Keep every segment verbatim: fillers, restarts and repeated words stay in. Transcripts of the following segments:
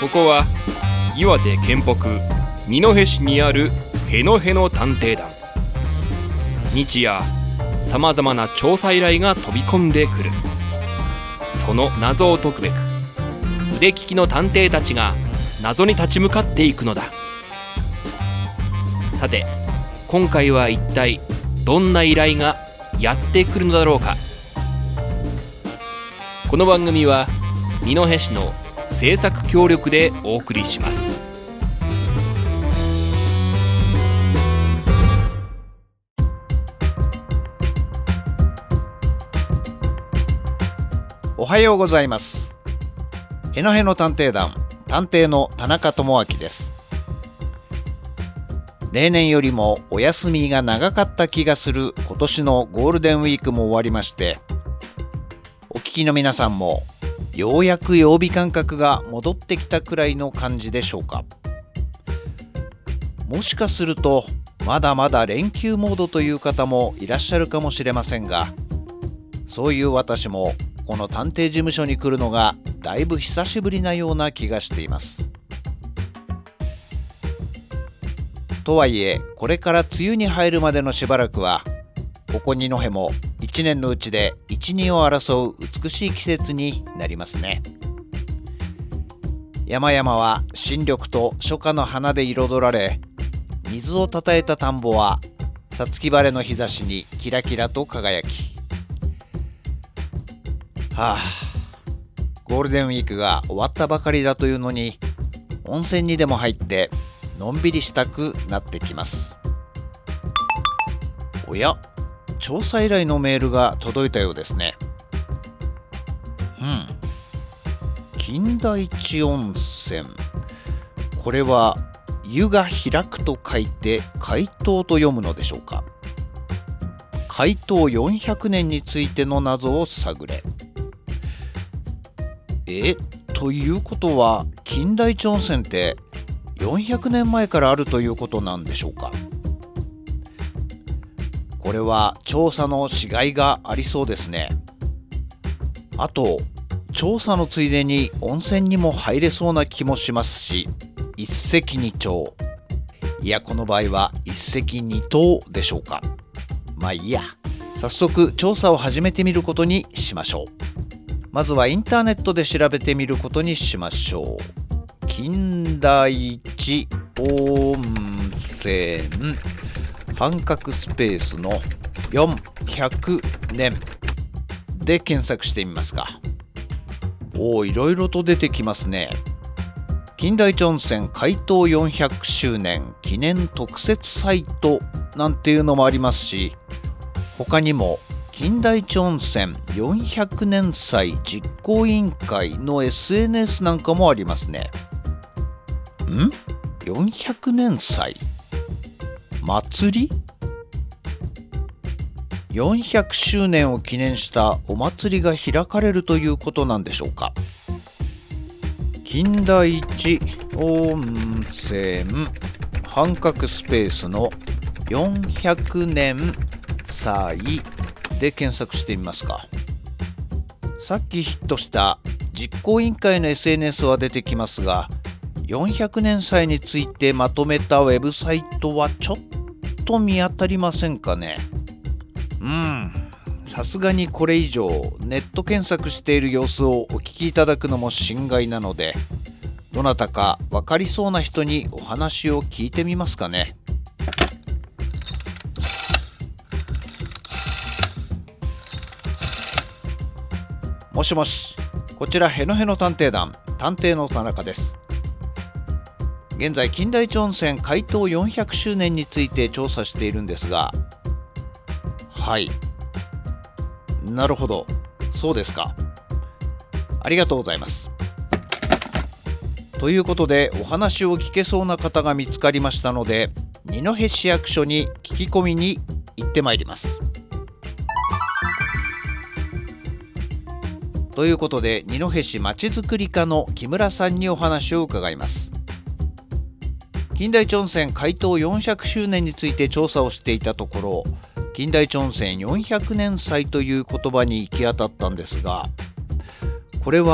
ここは岩手県北二戸市にあるへのへの探偵団。日夜さまざまな調査依頼が飛び込んでくる。その謎を解くべく腕利きの探偵たちが謎に立ち向かっていくのだ。さて今回は一体どんな依頼がやってくるのだろうか。この番組は二戸市の制作協力でお送りします。 おはようございます。へのへの探偵団探偵の田中智明です。例年よりもお休みが長かった気がする今年のゴールデンウィークも終わりまして、お聞きの皆さんもようやく曜日感覚が戻ってきたくらいの感じでしょうか。もしかするとまだまだ連休モードという方もいらっしゃるかもしれませんが、そういう私もこの探偵事務所に来るのがだいぶ久しぶりなような気がしています。とはいえこれから梅雨に入るまでのしばらくはここ二戸もいちねんのうちでいち、にを争う美しい季節になりますね。山々は新緑と初夏の花で彩られ、水をたたえた田んぼは五月晴れの日差しにキラキラと輝き、はあ、ゴールデンウィークが終わったばかりだというのに温泉にでも入ってのんびりしたくなってきます。おや、調査依頼のメールが届いたようですね。うん。金田一温泉。これは湯が開くと書いて開湯と読むのでしょうか。開湯よんひゃくねんについての謎を探れ。え、ということは金田一温泉ってよんひゃくねんまえからあるということなんでしょうか。これは調査のしがいがありそうですね。あと調査のついでに温泉にも入れそうな気もしますし、一石二鳥。いや、この場合は一石二鳥でしょうか。まあいいや、早速調査を始めてみることにしましょう。まずはインターネットで調べてみることにしましょう。金田一温泉半角スペースのよんひゃくねんで検索してみますか。おお、いろいろと出てきますね。金田一温泉開湯よんひゃくしゅうねん記念特設サイトなんていうのもありますし、他にも金田一温泉よんひゃくねん祭実行委員会の エスエヌエス なんかもありますね。ん ?よんひゃくねん祭祭り ?よんひゃく 周年を記念したお祭りが開かれるということなんでしょうか。金田一温泉半角スペースのよんひゃくねん祭で検索してみますか。さっきヒットした実行委員会の エスエヌエス は出てきますが、よんひゃくねん祭についてまとめたウェブサイトはちょっと見当たりませんかね。うーん、さすがにこれ以上ネット検索している様子をお聞きいただくのも心外なので、どなたか分かりそうな人にお話を聞いてみますかね。もしもし、こちらへのへの探偵団探偵の田中です。現在金田一温泉開湯よんひゃくしゅうねんについて調査しているんですが、はい、なるほど、そうですか。ありがとうございます。ということでお話を聞けそうな方が見つかりましたので、二戸市役所に聞き込みに行ってまいります。ということで二戸市まちづくり課の木村さんにお話を伺います。金田一温泉開湯よんひゃくしゅうねんについて調査をしていたところ、金田一温泉よんひゃくねん祭という言葉に行き当たったんですが、これは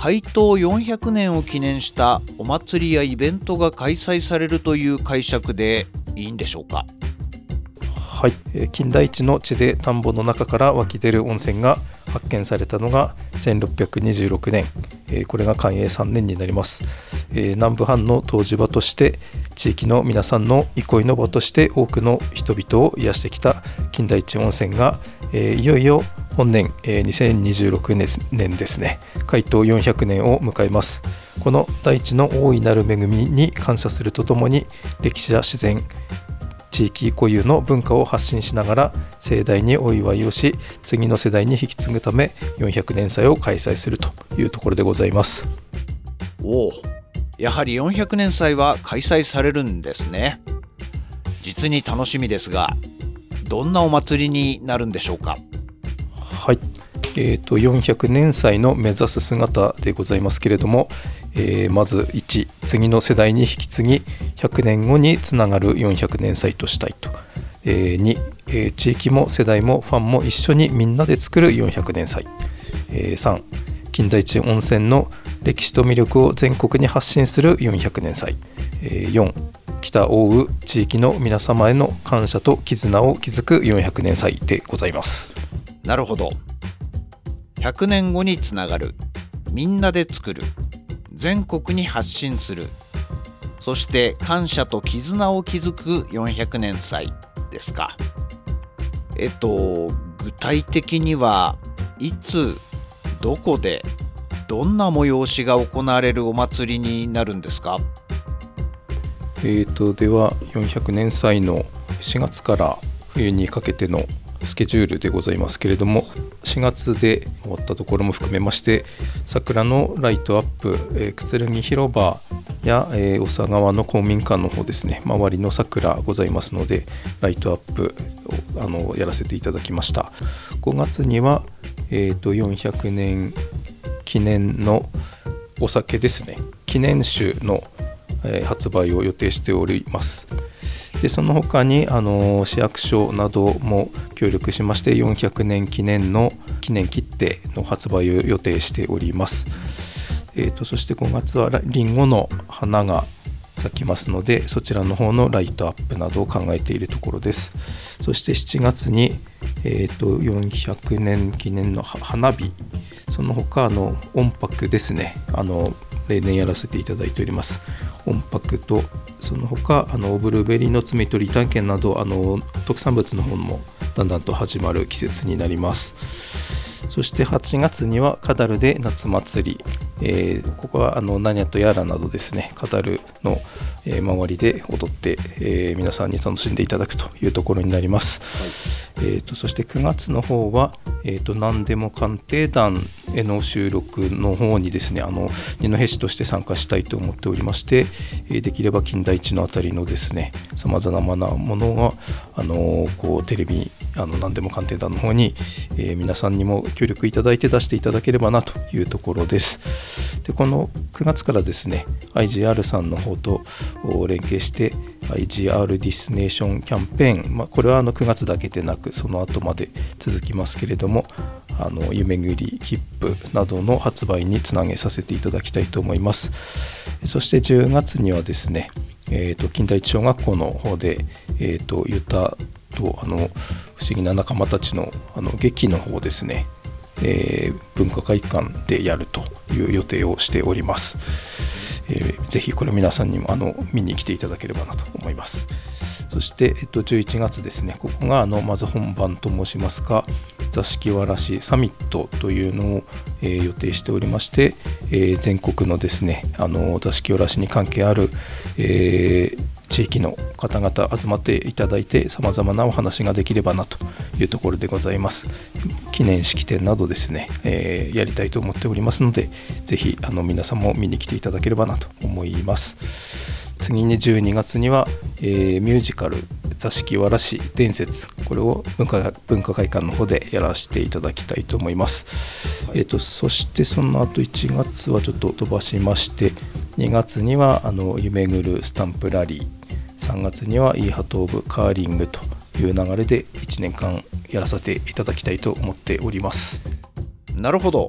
開湯よんひゃくねんを記念したお祭りやイベントが開催されるという解釈でいいんでしょうか？ はい、金田一の地で田んぼの中から湧き出る温泉が発見されたのがせんろっぴゃくにじゅうろくねん、これが寛永さんねんになります。南部藩の湯治場として地域の皆さんの憩いの場として多くの人々を癒してきた金田一温泉がいよいよ本年にせんにじゅうろくねんですね、開湯よんひゃくねんを迎えます。この大地の大いなる恵みに感謝するとともに、歴史や自然、地域固有の文化を発信しながら盛大にお祝いをし、次の世代に引き継ぐためよんひゃくねん祭を開催するというところでございます。 おお、やはりよんひゃくねん祭は開催されるんですね。実に楽しみですが、どんなお祭りになるんでしょうか？ はい、えーと、よんひゃくねん祭の目指す姿でございますけれども、えー、まずいち、次の世代に引き継ぎひゃくねんごにつながるよんひゃくねん祭としたいと、えー、に、えー、地域も世代もファンも一緒にみんなで作るよんひゃくねん祭、えー、さん、金田一温泉の歴史と魅力を全国に発信するよんひゃくねん祭、えー、よん、北奥羽地域の皆様への感謝と絆を築くよんひゃくねん祭でございます。 なるほど。ひゃくねんごにつながる、みんなで作る、全国に発信する、そして感謝と絆を築くよんひゃくねん祭ですか。えっと具体的にはいつ、どこで、どんな催しが行われるお祭りになるんですか？ えーとではよんひゃくねん祭のしがつから冬にかけてのスケジュールでございますけれども、しがつで終わったところも含めまして、桜のライトアップ、えー、くつるぎ広場や、えー、長川の公民館の方ですね、周りの桜ございますので、ライトアップをあのやらせていただきました。ごがつには、えーとよんひゃくねん記念のお酒ですね、記念酒の、えー、発売を予定しております。でその他にあの市役所なども協力しまして、よんひゃくねん記念の記念切手の発売を予定しております。えーと、そしてごがつはリンゴの花が咲きますので、そちらの方のライトアップなどを考えているところです。そしてしちがつに、えーと、よんひゃくねん記念の花火、その他の音泊ですね、あの例年やらせていただいております音泊と、その他あのブルーベリーの摘み取り体験など、あの特産物の方もだんだんと始まる季節になります。そしてはちがつにはカダルで夏祭り、えー、ここはあのナニャとヤラなどですね、カダルの、えー、周りで踊って、えー、皆さんに楽しんでいただくというところになります。はい、えー、とそしてくがつの方は、えー、と何でも鑑定団への収録の方にですね、あの二戸市として参加したいと思っておりまして、えー、できれば金田一のあたりのですね、さまざまなものがあのこうテレビ、あの何でも鑑定団の方に、えー、皆さんにも協力いただいて出していただければなというところです。でこのくがつからですね、 アイジーアール さんの方と連携して アイジーアール ディスネーションキャンペーン、まあ、これはあのくがつだけでなくその後まで続きますけれども、あの夢ぐり切符などの発売につなげさせていただきたいと思います。そしてじゅうがつにはですね、えー、と金田一小学校の方で、えー、とユタとあの不思議な仲間たちの、あの劇の方ですね、えー、文化会館でやるという予定をしております。えー、ぜひこれ皆さんにもあの見に来ていただければなと思います。そして、えっと、じゅういちがつですね、ここがあのまず本番と申しますか、座敷わらしサミットというのを、えー、予定しておりまして、えー、全国のですね、あの座敷わらしに関係ある、えー地域の方々集まっていただいて、さまざまなお話ができればなというところでございます。記念式典などですね、えー、やりたいと思っておりますので、ぜひあの皆さんも見に来ていただければなと思います。次にじゅうにがつには、えー、ミュージカル座敷わらし伝説、これを文化、文化会館の方でやらせていただきたいと思います。はい、えーと、そしてその後いちがつはちょっと飛ばしまして、にがつにはあの夢ぐるスタンプラリー、さんがつにはイーハトオブカーリングという流れでいちねんかんやらせていただきたいと思っております。 なるほど、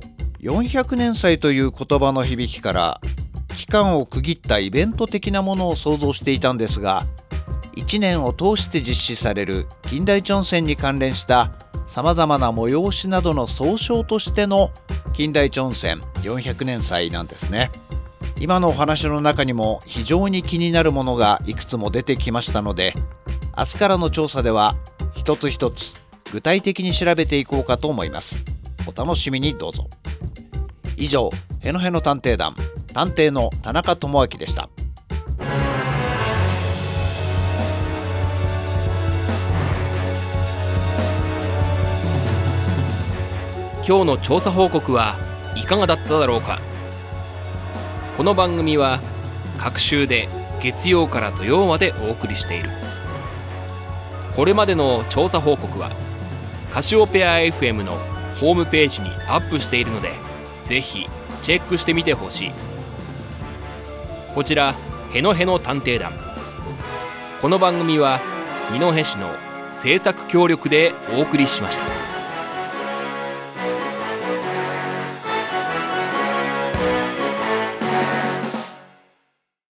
よんひゃくねん祭という言葉の響きから期間を区切ったイベント的なものを想像していたんですが、いちねんを通して実施される金田一温泉に関連したさまざまな催しなどの総称としての金田一温泉よんひゃくねん祭なんですね。今のお話の中にも非常に気になるものがいくつも出てきましたので、明日からの調査では一つ一つ具体的に調べていこうかと思います。お楽しみにどうぞ。以上、へのへの探偵団探偵の田中智明でした。 今日の調査報告はいかがだっただろうか。この番組は各週で月曜から土曜までお送りしている。これまでの調査報告はカシオペア エフエム のホームページにアップしているので、ぜひチェックしてみてほしい。こちらへのへの探偵団、この番組は二戸市の制作協力でお送りしました。